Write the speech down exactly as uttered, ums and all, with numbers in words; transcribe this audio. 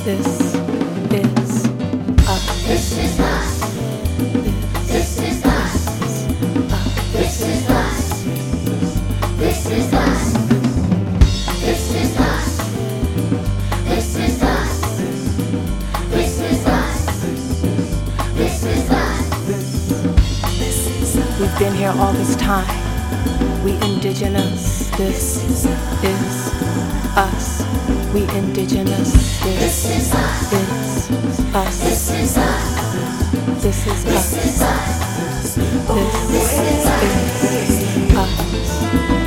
This is us. This is us. This is us. This is us. This is us. This is us. This is us. This is us. This is us. We've been here all this time. We indigenous. This is us. We indigenous. This is us. This us. This is us. This is us. This is us. This is us.